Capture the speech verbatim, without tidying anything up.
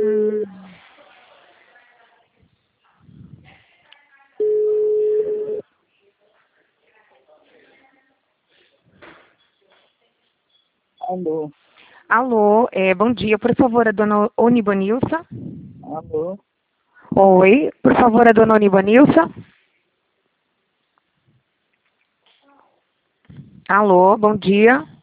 Hum. Alô, Alô, é, bom dia. Por favor, a dona Onibanilsa? alô, Oi, por favor, a dona Onibanilsa? Alô, bom dia.